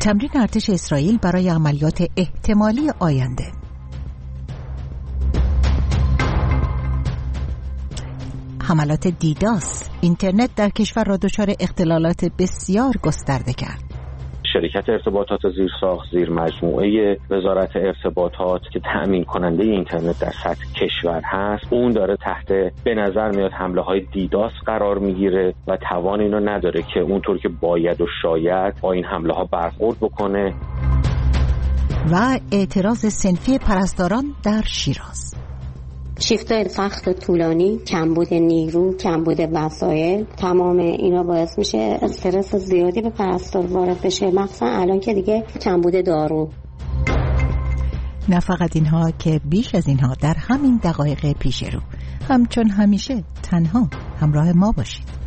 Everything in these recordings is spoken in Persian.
تمرین ارتش اسرائیل برای عملیات احتمالی آینده. حملات دیداس اینترنت در کشور را دچار اختلالات بسیار گسترده کرد. شرکت ارتباطات زیرساخت زیر مجموعه وزارت ارتباطات که تأمین کننده اینترنت در سطح کشور هست، اون داره تحت به نظر میاد حمله های دیداس قرار میگیره و توان اینو نداره که اونطور که باید و شاید با این حمله ها برخورد بکنه. و اعتراض صنفی پرستاران در شیراز. شیفت‌های سخت و طولانی، کمبود نیرو، کمبود وسایل، تمام اینا باعث میشه استرس زیادی به پرستار وارد بشه، مخصوصا الان که دیگه کمبود دارو. نه فقط اینها که بیش از اینها در همین دقایق پیش رو، همچون همیشه تنها همراه ما باشید.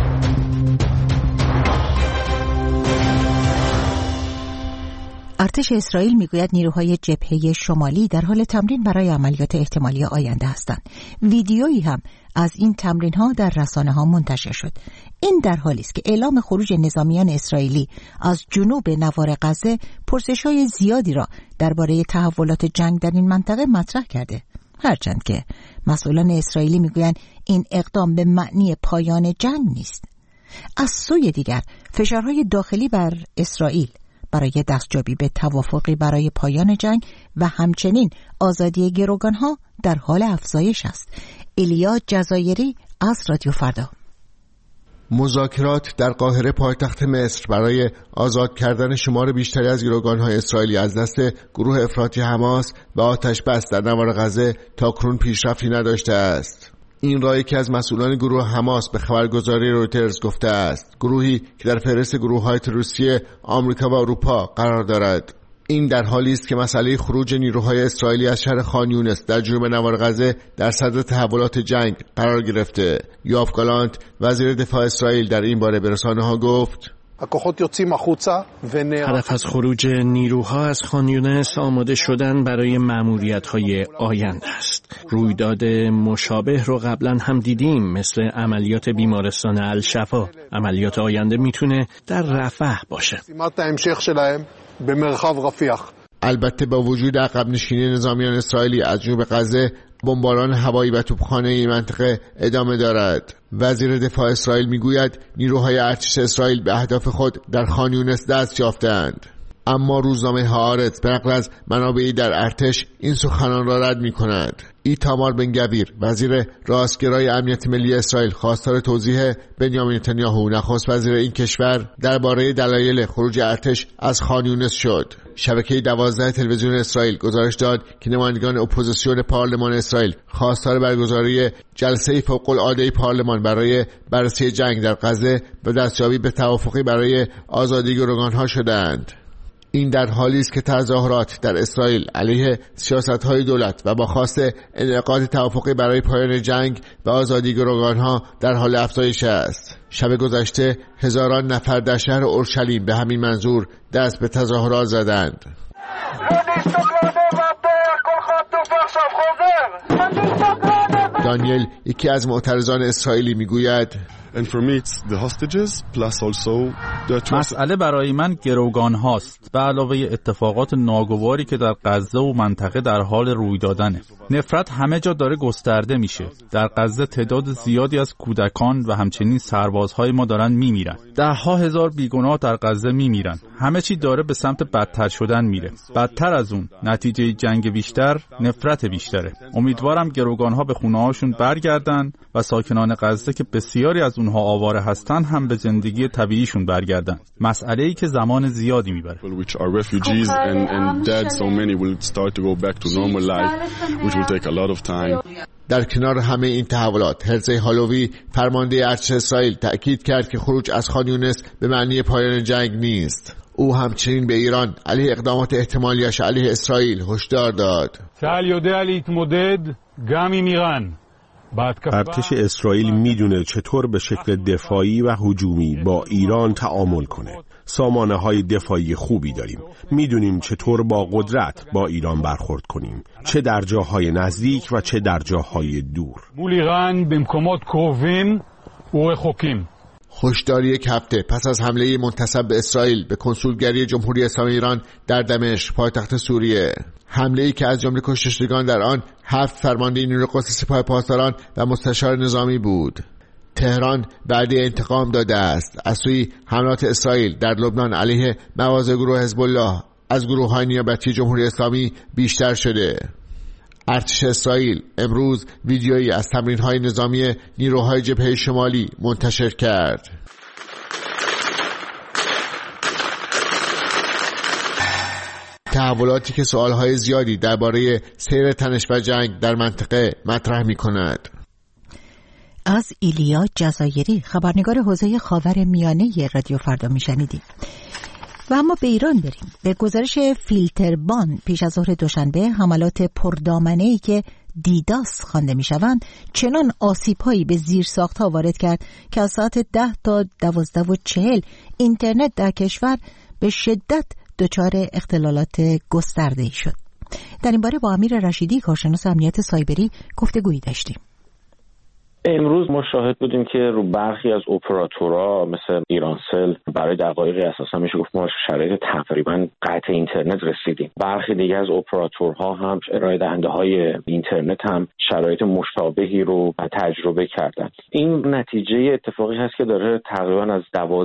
ارتش اسرائیل میگوید نیروهای جبهه شمالی در حال تمرین برای عملیات احتمالی آینده هستند. ویدیویی هم از این تمرین‌ها در رسانه‌ها منتشر شد. این در حالی است که اعلام خروج نظامیان اسرائیلی از جنوب نوار غزه پرسش‌های زیادی را درباره تحولات جنگ در این منطقه مطرح کرده. هرچند که مسئولان اسرائیلی میگویند این اقدام به معنی پایان جنگ نیست. از سوی دیگر فشارهای داخلی بر اسرائیل برای دستیابی به توافقی برای پایان جنگ و همچنین آزادی گروگانها در حال افزایش است. ایلیا جزایری از رادیو فردا. مذاکرات در قاهره پایتخت مصر برای آزاد کردن شمار بیشتری از گروگانهای اسرائیلی از دست گروه افراطی حماس و آتش بس در نوار غزه تاکنون پیشرفتی نداشته است. این را یکی از مسئولان گروه حماس به خبرگزاری رویترز گفته است، گروهی که در فهرست گروه‌های تروریستی آمریکا و اروپا قرار دارد. این در حالی است که مسئله خروج نیروهای اسرائیلی از شهر خان یونس در جنوب نوار غزه در صدر تحولات جنگ قرار گرفته. یوآف گالانت وزیر دفاع اسرائیل در این باره به رسانه‌ها گفت: هدف از خروج نیروها از خان یونس آماده شدن برای مأموریت‌های آینده است. رویداد مشابه رو قبلا هم دیدیم، مثل عملیات بیمارستان الشفا. عملیات آینده میتونه در رفح باشه. البته با وجود عقب نشینی نظامیان اسرائیلی از جنوب غزه، بمباران هوایی و توپخانه این منطقه ادامه دارد. وزیر دفاع اسرائیل میگوید نیروهای ارتش اسرائیل به اهداف خود در خان یونس دست یافتند. اما روزنامه هآرتز به نقل از منابعی در ارتش این سخنان را رد می‌کند. ایتامار بن گویر وزیر راستگرای امنیت ملی اسرائیل خواستار توضیح بنیامین نتانیاهو نخست وزیر این کشور درباره دلایل خروج ارتش از خان یونس شد. شبکه 12 تلویزیون اسرائیل گزارش داد که نمایندگان اپوزیسیون پارلمان اسرائیل خواستار برگزاری جلسه فوق‌العاده پارلمان برای بررسی جنگ در غزه و دستیابی به توافقی برای آزادی گروگانها شدند. این در حالی است که تظاهرات در اسرائیل علیه سیاست‌های دولت و با خواست انعقاد توافقی برای پایان جنگ و آزادی گروگانها در حال افزایش است. شب گذشته هزاران نفر در شهر اورشلیم به همین منظور دست به تظاهرات زدند. دانیل یکی از معترضان اسرائیلی میگوید: مسئله برای من گروگان هاست به علاوه اتفاقات ناگواری که در غزه و منطقه در حال روی دادنه. نفرت همه جا داره گسترده میشه. در غزه تعداد زیادی از کودکان و همچنین سربازهای ما دارن میمیرن. ده‌ها هزار بیگناه در غزه میمیرن. همه چی داره به سمت بدتر شدن میره. بدتر از اون، نتیجه جنگ بیشتر، نفرت بیشتره. امیدوارم گروگان ها به خونه هاشون برگردن و ساکنان غزه که بسیاری از اونها آواره هستن هم به زندگی طبیعیشون برگردن. مسئله‌ای که زمان زیادی میبره. در کنار همه این تحولات، هرزی هالوی فرمانده ارتش اسرائیل تأکید کرد که خروج از خان یونس به معنی پایان جنگ نیست. او همچنین به ایران علیه اقدامات احتمالیش علیه اسرائیل هشدار داد. ارتش اسرائیل میدونه چطور به شکل دفاعی و هجومی با ایران تعامل کنه. سامانه های دفاعی خوبی داریم. میدونیم چطور با قدرت با ایران برخورد کنیم، چه در جاهای نزدیک و چه در جاهای دور. هشداری یک هفته پس از حمله منتسب به اسرائیل به کنسولگری جمهوری اسلامی ایران در دمشق پایتخت سوریه، حمله‌ای که از جمله کشتگان در آن 7 فرمانده نیروی قدس سپاه پاسداران و مستشار نظامی بود. تهران وعده انتقام داده است از سوی حملات اسرائیل در لبنان علیه مواضع گروه حزب الله از گروه‌های نیابتی جمهوری اسلامی بیشتر شده. ارتش اسرائیل امروز ویدیویی از تمرین‌های نظامی نیروهای جبهه شمالی منتشر کرد. تحولاتی که سوالهای زیادی درباره سیر تنش و جنگ در منطقه مطرح می‌کند. از ایلیا جزایری، خبرنگار حوزه خاورمیانه رادیو فردا میشنیدیم. و اما به ایران بریم. به گزارش فیلتربان پیش از ظهر دوشنبه، حملات پردامنه‌ای که دیداس خوانده میشوند چنان آسیب‌هایی به زیرساخت‌ها وارد کرد که از ساعت 10 تا 12:40 اینترنت در کشور به شدت دچار اختلالات گسترده‌ای شد. در این باره با امیر رشیدی، کارشناس امنیت سایبری، گفتگویی داشتیم. امروز ما شاهد بودیم که رو برخی از اپراتورها مثل ایرانسل برای دقایقی اساسا میشه گفت ما شرایط تقریبا قطع اینترنت رسیدیم. برخی دیگه از اپراتورها هم ارائه دهنده های اینترنت هم شرایط مشابهی رو تجربه کردن. این نتیجه اتفاقی هست که داره تقریبا از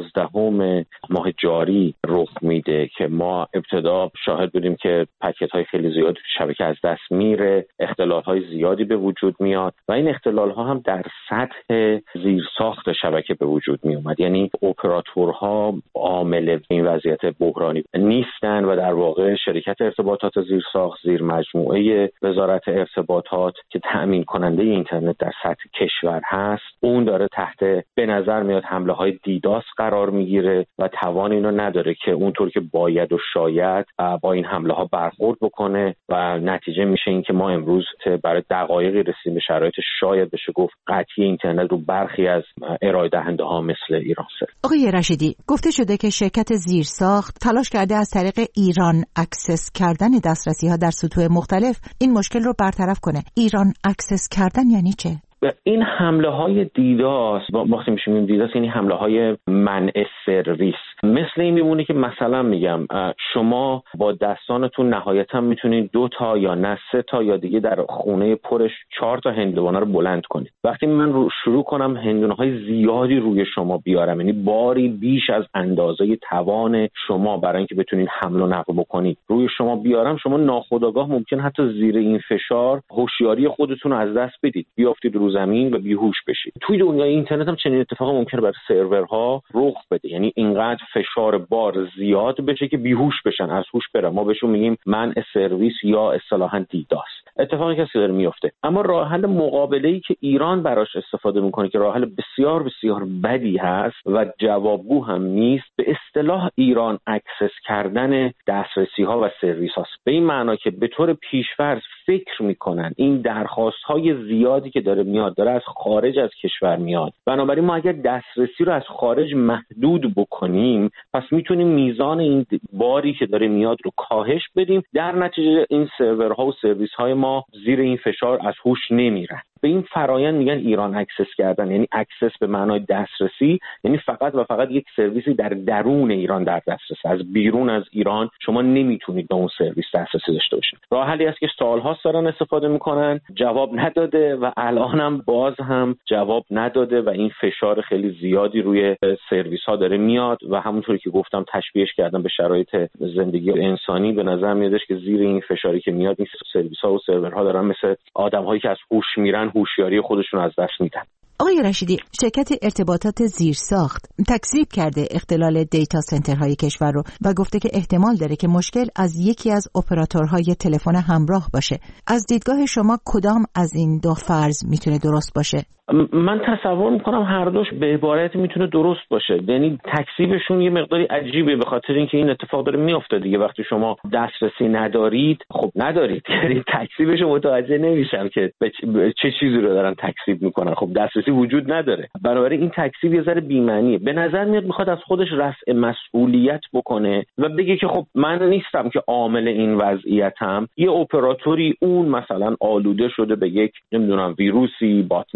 12 ماه جاری رخ میده که ما ابتدا شاهد بودیم که پکت های خیلی زیادی تو شبکه از دست میره، اختلال های زیادی به وجود میاد و این اختلال ها هم در سطح زیرساخت شبکه به وجود می اومد. یعنی اپراتورها عامل این وضعیت بحرانی نیستن و در واقع شرکت ارتباطات زیرساخت زیر مجموعه وزارت ارتباطات که تأمین کننده اینترنت در سطح کشور هست، اون داره تحت به نظر میاد حمله های دیداس قرار میگیره و توان اینو نداره که اونطور که باید و شاید با این حمله ها برخورد بکنه و نتیجه میشه این که ما امروز برای دقایقی رسیدیم به شرایط شاید بشه گفت قطعی اینترنت رو برخی از ارائه دهنده ها مثل ایرانسل. آقای رشیدی، گفته شده که شرکت زیرساخت تلاش کرده از طریق ایران اکسس کردن دسترسی ها در سطوح مختلف این مشکل رو برطرف کنه. ایران اکسس کردن یعنی چه؟ این حمله های دیداس، وقتی میشیم دیداس یعنی حمله های منع سرویس، مثل این میمونه که مثلا میگم شما با دستانتون نهایتا میتونید 2 تا یا نه 3 تا یا دیگه در خونه پرش 4 تا هندوانه رو بلند کنید. وقتی من شروع کنم هندونه های زیادی روی شما بیارم، یعنی باری بیش از اندازه توان شما برای اینکه بتونید حمل و نقل بکنید روی شما بیارم، شما ناخودآگاه ممکن حتی زیر این فشار هوشیاری خودتون رو از دست بدید، بیافتید رو زمین و بیهوش بشید. توی دنیای اینترنت هم چنین اتفاقی ممکنه برای سرورها رخ بده، یعنی اینقدر فشار بار زیاد بشه که بیهوش بشن، از هوش برن. ما بهشون میگیم منع سرویس یا اصطلاحاً دیداس. اتفاقی که داره میفته. اما راه حل مقابله‌ای که ایران براش استفاده میکنه که راه حل بسیار بسیار بدی هست و جوابگو هم نیست، به اصطلاح ایران اکسس کردن دسترسی ها و سرویس هاست. به این معنا که به طور پیش‌فرض فکر میکنن این درخواست های زیادی که داره میاد داره از خارج از کشور میاد، بنابراین ما اگر دسترسی رو از خارج محدود بکنیم پس میتونیم میزان این باری که داره میاد رو کاهش بدیم، در نتیجه این سرورها و سرویس های ما زیر این فشار از هوش نمیرن. به این فرایند میگن ایران اکسس کردن، یعنی اکسس به معنای دسترسی، یعنی فقط و فقط یک سرویسی در درون ایران در دسترس، از بیرون از ایران شما نمیتونید به اون سرویس دسترسی داشته باشید. راه حلی است که سال‌هاست دارن استفاده میکنن، جواب نداده و الان هم باز هم جواب نداده و این فشار خیلی زیادی روی سرویس ها داره میاد و همونطوری که گفتم تشبیهش کردم به شرایط زندگی انسانی. به نظر میادش که زیر این فشاری که میاد این سرویس ها و سرورها دارن مثل آدم‌هایی که از هوش میرن هوشیاری خودشون از دست میدن. آقای رشیدی، شرکت ارتباطات زیرساخت تکذیب کرده اختلال دیتا سنترهای کشور رو و گفته که احتمال داره که مشکل از یکی از اپراتورهای تلفن همراه باشه. از دیدگاه شما کدام از این دو فرض میتونه درست باشه؟ من تصور میکنم هر دوش به عبارت میتونه درست باشه. یعنی تکذیبشون یه مقداری عجیبه به خاطر اینکه این اتفاق داره میفته دیگه. وقتی شما دسترسی ندارید، خب ندارید، یعنی تکذیبش متوجه نمیشم که چه چیزی رو دارن تکذیب میکنن. خب دسترسی وجود نداره، بنابراین این تکذیب یه ذره بی‌معنیه. به نظر میاد میخواد از خودش رفع مسئولیت بکنه و بگه که خب من نیستم که عامل این وضعیتم، یه اپراتوری اون مثلا آلوده شده به یک نمیدونم ویروسی، باتنتی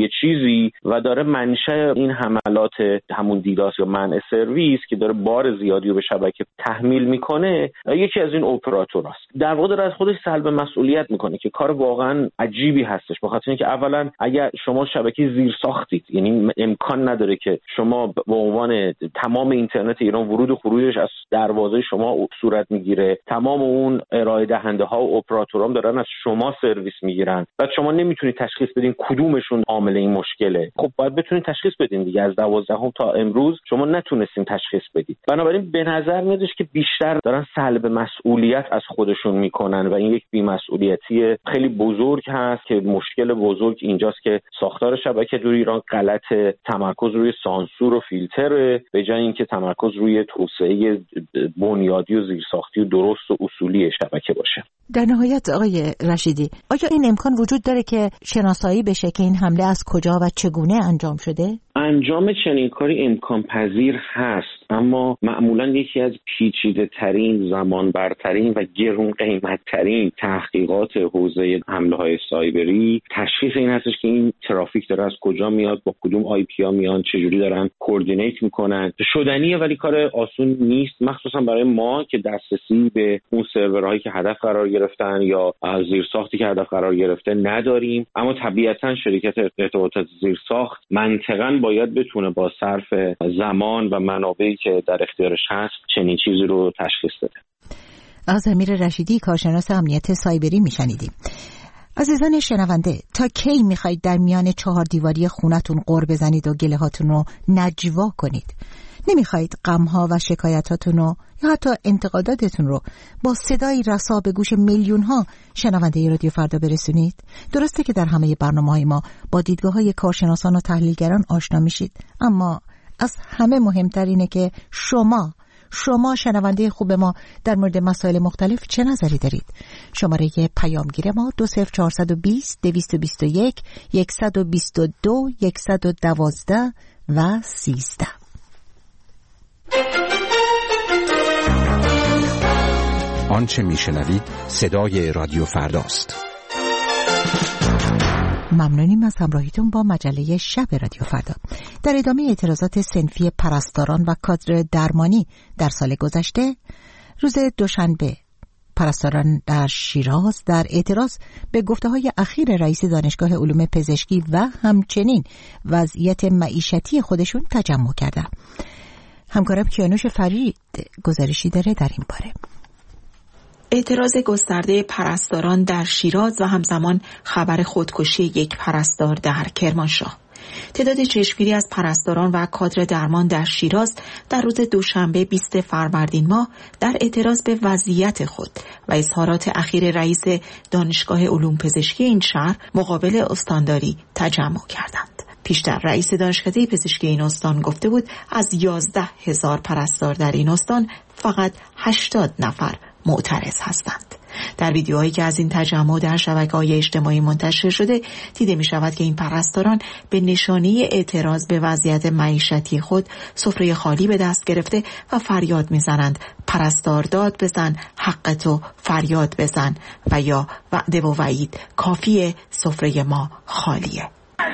یه چیزی و داره منشأ این حملات همون دیداس یا منع سرویس که داره بار زیادی رو به شبکه تحمیل میکنه یکی از این اپراتوراست. در واقع داره از خودش سلب مسئولیت میکنه که کار واقعا عجیبی هستش، بخاطر اینکه اولا اگر شما شبکه زیر ساختید، یعنی امکان نداره که شما به عنوان تمام اینترنت ایران ورود و خروجش از دروازه شما صورت میگیره، تمام اون ارائه دهنده ها و اپراتورام دارن از شما سرویس میگیرن، بعد شما نمیتونید تشخیص بدین کدومشون عامل این مشکله. خب باید بتونید تشخیص بدین دیگه. از 12 تا امروز شما نتونستین تشخیص بدید. بنابراین به نظر میادش که بیشتر دارن سلب مسئولیت از خودشون میکنن و این یک بی‌مسئولیتی خیلی بزرگ هست که مشکل بزرگ اینجاست که ساختار شبکه در ایران غلطه، تمرکز روی سانسور و فیلتر به جای اینکه تمرکز روی توسعه بنیادی و زیرساختی و درست و اصولی شبکه باشه. در نهایت آقای رشیدی، آیا این امکان وجود داره که شناسایی بشه که این حمله از کجا و چگونه انجام شده؟ انجام چنین کاری امکان پذیر هست، اما معمولا یکی از پیچیده ترین، زمان برترین و گرون قیمت ترین تحقیقات حوزه حمله های سایبری تشخیص این هستش که این ترافیک داره از کجا میاد، با کدوم آی پی ها میان، چجوری دارن کوردینیت میکنن. شدنیه ولی کار آسون نیست، مخصوصا برای ما که دسترسی به اون سرورهایی که هدف قرار گرفتن یا زیرساختی که هدف قرار گرفته نداریم. اما طبیعتا شرکت ارتباطات زیرساخت منطقاً باید بتونه با صرف زمان و منابعی که در اختیارش هست چنین چیزی رو تشخیص بده. از امیر رشیدی، کارشناس امنیت سایبری میشنیدیم. عزیزان شنونده، تا کی میخواید در میان 4 دیواری خونتون غر بزنید و گله هاتون رو نجوا کنید؟ نمیخواید غمها و شکایتاتون رو یا حتی انتقاداتتون رو با صدای رسا به گوش میلیون ها شنونده رادیو فردا برسونید؟ درسته که در همه برنامه‌های ما با دیدگاه‌های کارشناسان و تحلیلگران آشنا میشید، اما از همه مهمتر اینه که شما شنونده خوب ما در مورد مسائل مختلف چه نظری دارید؟ شماره پیامگیر ما 20420 221 122 112 و 13. آنچه میشنوید صدای رادیو فرداست. ممنونیم از همراهیتون با مجله شب رادیو فردا. در ادامه اعتراضات صنفی پرستاران و کادر درمانی در سال گذشته، روز دوشنبه پرستاران در شیراز در اعتراض به گفته‌های اخیر رئیس دانشگاه علوم پزشکی و همچنین وضعیت معیشتی خودشون تجمع کردند. همکارم کیانوش فرید گزارشی داره در این باره. اعتراض گسترده پرستاران در شیراز و همزمان خبر خودکشی یک پرستار در کرمانشاه. تعداد چشمگیری از پرستاران و کادر درمان در شیراز در روز دوشنبه 20 فروردین ماه در اعتراض به وضعیت خود و اظهارات اخیر رئیس دانشگاه علوم پزشکی این شهر مقابل استانداری تجمع کردند. پیشتر رئیس دانشکده پزشکی این استان گفته بود از 11,000 پرستار در این استان فقط 80 نفر معترض هستند. در ویدیوهایی که از این تجمع در شبکه‌های اجتماعی منتشر شده دیده می شود که این پرستاران به نشانه اعتراض به وضعیت معیشتی خود سفره خالی به دست گرفته و فریاد می زنند پرستار داد بزن، حق تو فریاد بزن و یا وعده و وعید کافیه، سفره ما خالیه.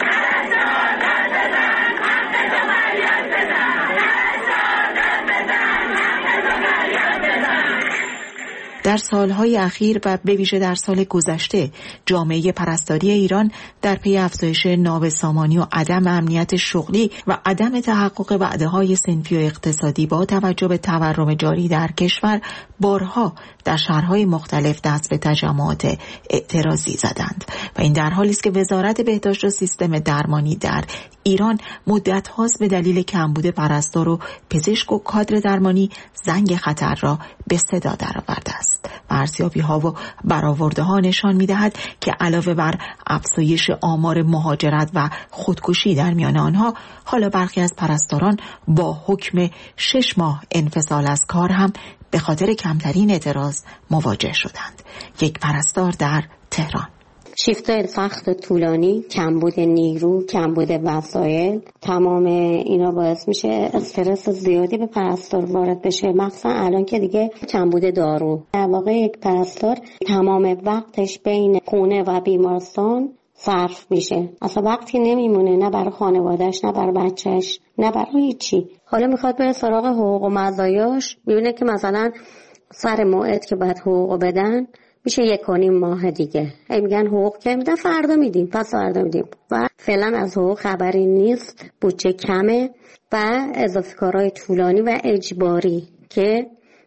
در سالهای اخیر و به ویژه در سال گذشته جامعه پرستاری ایران در پی افزایش نابسامانی و عدم امنیت شغلی و عدم تحقق وعده‌های صنفی و اقتصادی با توجه به تورم جاری در کشور بارها در شهرهای مختلف دست به تجمعات اعتراضی زدند و این در حالی است که وزارت بهداشت و سیستم درمانی در ایران مدت هاست به دلیل کمبود پرستار و پزشک و کادر درمانی زنگ خطر را به صدا درآورده است. ارزیابی ها و برآورده ها نشان می دهد که علاوه بر افزایش آمار مهاجرت و خودکشی در میان آنها، حالا برخی از پرستاران با حکم 6 ماه انفصال از کار هم به خاطر کمترین اعتراض مواجه شدند. یک پرستار در تهران: شیفت‌های سخت طولانی، کمبود نیرو، کمبود وسایل، تمام اینا باعث میشه استرس زیادی به پرستار وارد بشه، مخصوصا الان که دیگه کمبود دارو. در واقع یک پرستار تمام وقتش بین خونه و بیمارستان صرف میشه. اصلا وقتی نمیمونه، نه برای خانوادهش، نه برای بچهش، نه برای هیچی. حالا میخواد بره سراغ حقوق و مزایاش، میبینه که مثلا سر موعد که باید حقوق بدن میشه 1.5 ماه دیگه. میگن حقوق که میدن فردا میدیم، پس فردا میدیم و فعلا از حقوق خبری نیست. بودجه کمه و اضافه کارهای طولانی و اجباری که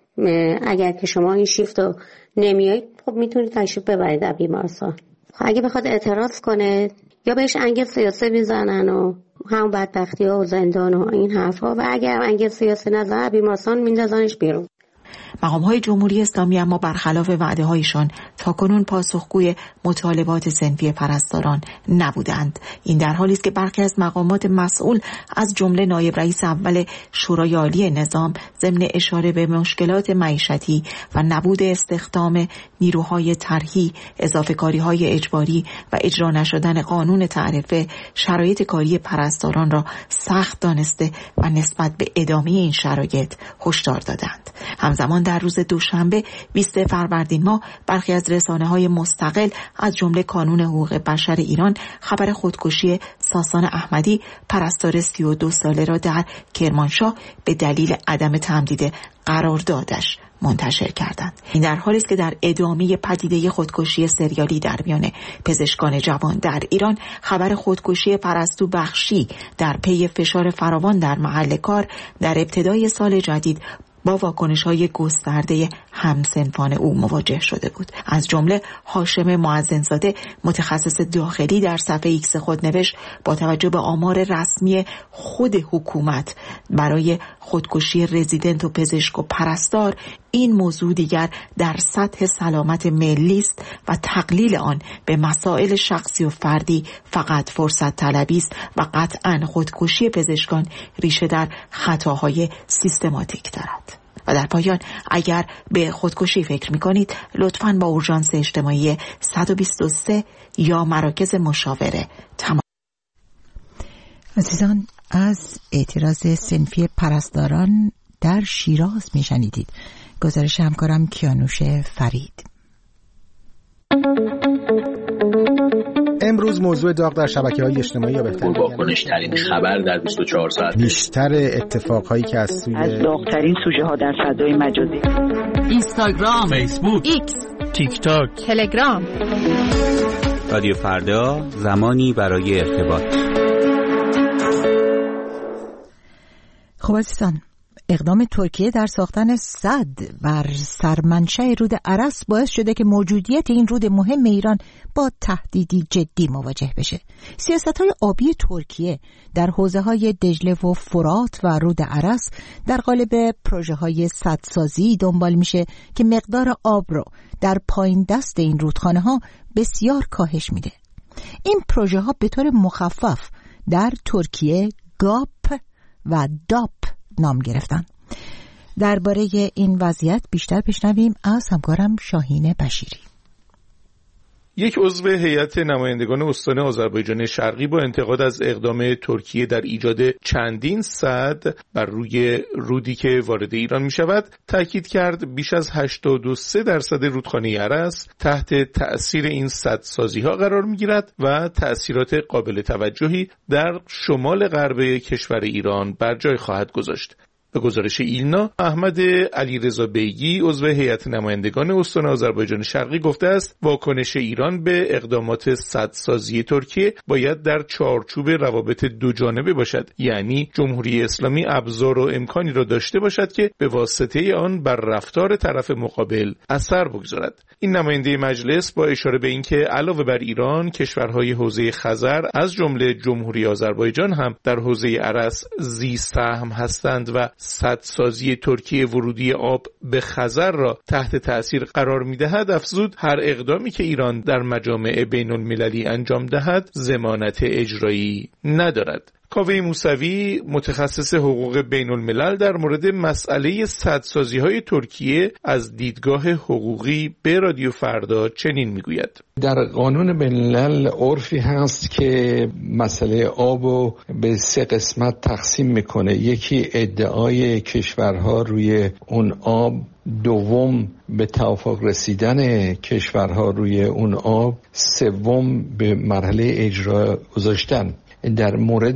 اگر که شما این شیفت رو نمیایید خب میتونید تشریف ببرید در بیمارستان. اگه بخواد اعتراض کنه یا بهش انگل سیاسی میزنن و همون بدبختی ها و زندان و این حرفا، و اگر انگل سیاسی نزنن بیمارستان میندازنش بیرون. مقام‌های جمهوری اسلامی اما برخلاف وعده‌هایشان تاکنون پاسخگوی مطالبات صنفی پرستاران نبودند. این در حالی است که برخی از مقامات مسئول از جمله نایب رئیس اول شورای عالی نظام ضمن اشاره به مشکلات معیشتی و نبود استخدام نیروهای طرحی، اضافه‌کاری‌های اجباری و اجرا نشدن قانون تعرفه شرایط کاری پرستاران را سخت دانسته و نسبت به ادامه این شرایط هشدار دادند. همزمان در روز دوشنبه 20 فروردین ماه برخی از رسانه‌های مستقل از جمله کانون حقوق بشر ایران خبر خودکشی ساسان احمدی پرستار 32 ساله را در کرمانشاه به دلیل عدم تمدید قراردادش منتشر کردند. این در حالی است که در ادامه پدیده خودکشی سریالی در میان پزشکان جوان در ایران خبر خودکشی پرستو بخشی در پی فشار فراوان در محل کار در ابتدای سال جدید با واکنش‌های گسترده همسنفان او مواجه شده بود. از جمله هاشم معزن‌زاده متخصص داخلی در صفحه ایکس خود نوشت با توجه به آمار رسمی خود حکومت برای خودکشی رزیدنت و پزشک و پرستار این موضوع دیگر در سطح سلامت ملی است و تقلیل آن به مسائل شخصی و فردی فقط فرصت طلبی است و قطعاً خودکشی پزشکان ریشه در خطاهای سیستماتیک دارد. و در پایان اگر به خودکشی فکر می‌کنید لطفاً با اورژانس اجتماعی 123 یا مراکز مشاوره تماس. عزیزان، از اعتراض صنفی پرستاران در شیراز میشنیدید. گزارش همکارم کیانوش فرید. امروز موضوع داغ در شبکه‌های اجتماعی یا بهتر واکنش‌ترین خبر در 24 ساعت، بیشتر اتفاقهایی که از داغ‌ترین سوژه‌ها در فضای مجازی، اینستاگرام، فیسبوک، ایکس، تیک تاک، تلگرام. رادیو فردا، زمانی برای ارتباط. خب عزیزان، اقدام ترکیه در ساختن سد بر سرمنشأ رود ارس باعث شده که موجودیت این رود مهم ایران با تهدیدی جدی مواجه بشه. سیاست‌های آبی ترکیه در حوزه‌های دجله و فرات و رود ارس در قالب پروژه‌های سدسازی دنبال میشه که مقدار آب رو در پایین دست این رودخانه‌ها بسیار کاهش میده. این پروژه‌ها به طور مخفف در ترکیه گاپ و داپ نام گرفتن. درباره این وضعیت بیشتر بشنویم از همکارم شاهین بشیری. یک عضو هیئت نمایندگان استان آذربایجان شرقی با انتقاد از اقدام ترکیه در ایجاد چندین سد بر روی رودی که وارد ایران می شود تاکید کرد بیش از 83% رودخانه ارس تحت تأثیر این سدسازی ها قرار می گیرد و تأثیرات قابل توجهی در شمال غرب کشور ایران بر جای خواهد گذاشت. به گزارش ایلنا، احمد علیرضا بیگی عضو هیئت نمایندگان استان آذربایجان شرقی گفته است واکنش ایران به اقدامات سدسازی ترکیه باید در چارچوب روابط دو جانبه باشد، یعنی جمهوری اسلامی ابزار و امکانی را داشته باشد که به واسطه آن بر رفتار طرف مقابل اثر بگذارد. این نماینده مجلس با اشاره به اینکه علاوه بر ایران کشورهای حوزه خزر از جمله جمهوری آذربایجان هم در حوزه ارس ذی سهم هستند و سدسازی ترکیه ورودی آب به خزر را تحت تأثیر قرار می‌دهد، افزود هر اقدامی که ایران در مجامع بین‌المللی انجام دهد ضمانت اجرایی ندارد. کاوه موسوی متخصص حقوق بین الملل در مورد مسئله سدسازی‌های ترکیه از دیدگاه حقوقی به رادیو فردا چنین میگوید: در قانون بین الملل عرفی هست که مسئله آبو به 3 قسمت تقسیم میکنه. یکی ادعای کشورها روی اون آب، دوم به توافق رسیدن کشورها روی اون آب، سوم به مرحله اجرا گذاشتن. در مورد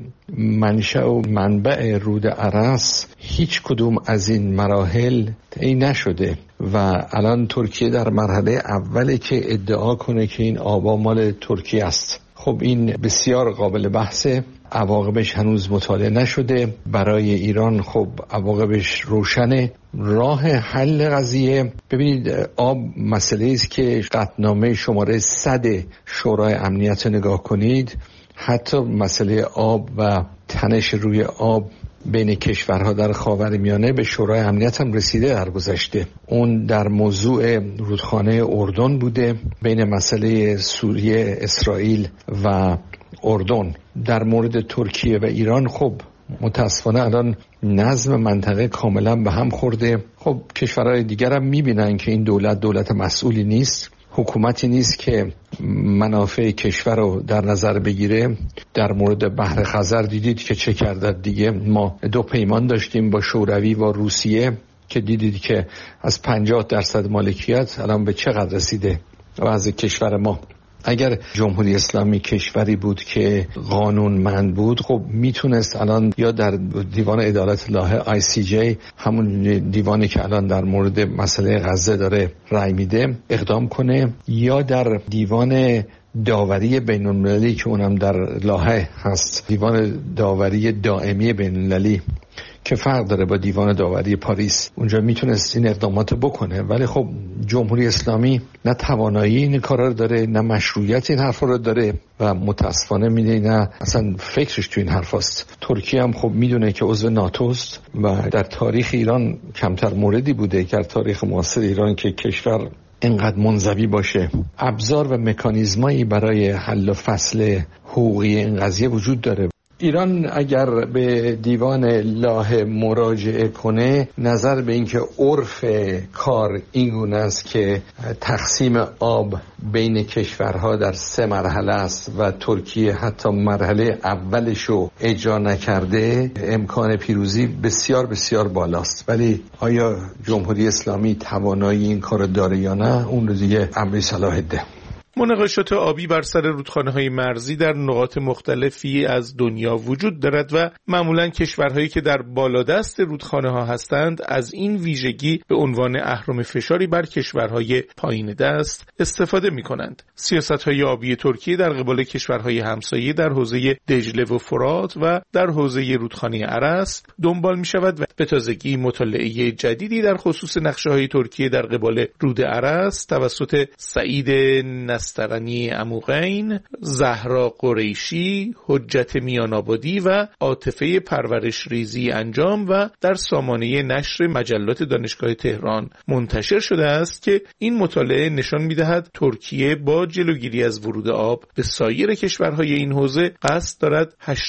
منشأ و منبع رود ارس هیچ کدوم از این مراحل طی نشده و الان ترکیه در مرحله اوله که ادعا کنه که این آبا مال ترکیه است. خب این بسیار قابل بحثه، عواقبش هنوز مطالعه نشده. برای ایران خب عواقبش روشنه. راه حل قضیه، ببینید، آب مسئله است که قطعنامه شماره 100 شورای امنیت نگاه کنید، حتی مسئله آب و تنش روی آب بین کشورها در خاورمیانه به شورای امنیت هم رسیده در گذشته. اون در موضوع رودخانه اردن بوده، بین مسئله سوریه، اسرائیل و اردن. در مورد ترکیه و ایران خب متاسفانه الان نظم منطقه کاملا به هم خورده. خب کشورهای دیگر هم میبینن که این دولت مسئولی نیست، حکومتی نیست که منافع کشور رو در نظر بگیره. در مورد بحر خزر دیدید که چه کرده دیگه. ما 2 پیمان داشتیم با شوروی و روسیه که دیدید که از 50% مالکیت الان به چقدر رسیده وضع کشور ما. اگر جمهوری اسلامی کشوری بود که قانونمند بود، خب میتونست الان یا در دیوان عدالت الهه ICJ، همون دیوانی که الان در مورد مسئله غزه داره رأی میده، اقدام کنه، یا در دیوان داوری بین المللی که اونم در لاهه هست، دیوان داوری دائمی بین المللی که فرق داره با دیوان داوری پاریس، اونجا میتونست این اقدامات بکنه. ولی خب جمهوری اسلامی نه توانایی این کارا رو داره، نه مشروعیت این حرفا رو داره و متاسفانه میدونه نه اصلا فکرش تو این حرفاست. ترکیه هم خب میدونه که عضو ناتوست و در تاریخ ایران کمتر موردی بوده که در تاریخ معاصر ایران که کشور اینقدر منزوی باشه. ابزار و مکانیزمایی برای حل و فصل حقوقی این قضیه وجود داره. ایران اگر به دیوان لاهه مراجعه کنه، نظر به اینکه عرف کار این گونه است که تقسیم آب بین کشورها در 3 مرحله است و ترکیه حتی مرحله اولشو اجرا نکرده، امکان پیروزی بسیار بسیار بالاست. ولی آیا جمهوری اسلامی توانایی این کار داره یا نه، اون رو دیگه امر صلاح الدین. مناقشات آبی بر سر رودخانه‌های مرزی در نقاط مختلفی از دنیا وجود دارد و معمولاً کشورهایی که در بالادست رودخانه‌ها هستند از این ویژگی به عنوان اهرم فشاری بر کشورهای پایین دست استفاده می‌کنند. سیاست‌های آبی ترکیه در قبال کشورهای همسایه در حوزه دجله و فرات و در حوزه رودخانه ارس دنبال می‌شود و به تازگی مطالعه جدیدی در خصوص نقشه‌های ترکیه در قبال رود ارس توسط سعید نسترنی عموغین، زهرا قریشی، حجت میان‌آبادی و عاطفه پرورش ریزی انجام و در سامانه نشر مجلات دانشگاه تهران منتشر شده است که این مطالعه نشان می‌دهد ترکیه با جلوگیری از ورود آب به سایر کشورهای این حوزه قصد دارد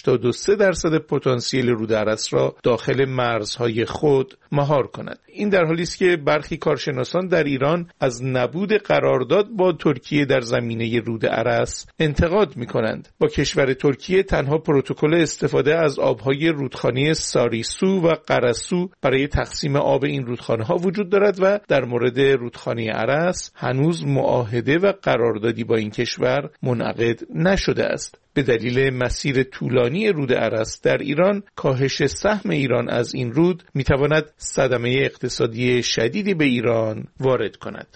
83% پتانسیل رود ارس را داخل مرزهای خود مهار کند. این در حالی است که برخی کارشناسان در ایران از نبود قرارداد با ترکیه در زمینه رود ارس انتقاد می‌کنند. با کشور ترکیه تنها پروتکل استفاده از آب‌های رودخانه ساریسو و قرسو برای تقسیم آب این رودخانه‌ها وجود دارد و در مورد رودخانه ارس هنوز معاهده و قراردادی با این کشور منعقد نشده است. به دلیل مسیر طولانی رود ارس در ایران، کاهش سهم ایران از این رود می‌تواند صدمه اقتصادی شدیدی به ایران وارد کند.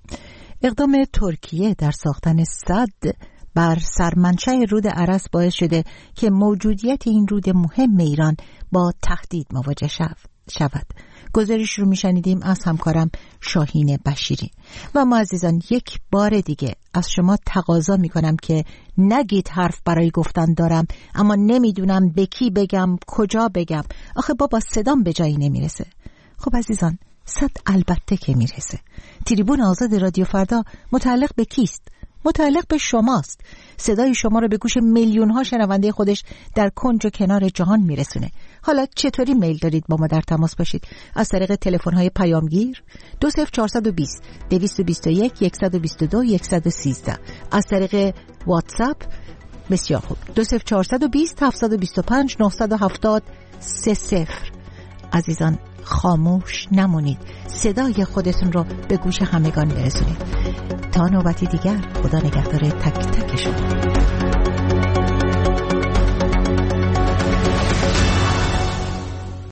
اقدام ترکیه در ساختن سد بر سرمنشأ رود ارس باعث شده که موجودیت این رود مهم ایران با تهدید مواجه شود. گزارش رو میشنیدیم از همکارم شاهین بشیری. و ما عزیزان، یک بار دیگه از شما تقاضا میکنم که نگید حرف برای گفتن دارم اما نمیدونم به کی بگم، کجا بگم، آخه بابا صدام به جایی نمیرسه. خب عزیزان، صد البته که میرسه. تریبون آزاد رادیو فردا متعلق به کیست؟ متعلق به شماست. صدای شما رو به گوش میلیون ها شنونده خودش در کنج و کنار جهان میرسونه. حالا چطوری میل دارید با ما در تماس باشید؟ از طریق تلفن های پیامگیر 20420 221 122 113، از طریق واتساپ بسیار خوب 20420 725 970 30. عزیزان خاموش نمونید، صدای خودتون رو به گوش همگان برسونید. تا نوبتی دیگر، خدا نگهدار تک تک شما.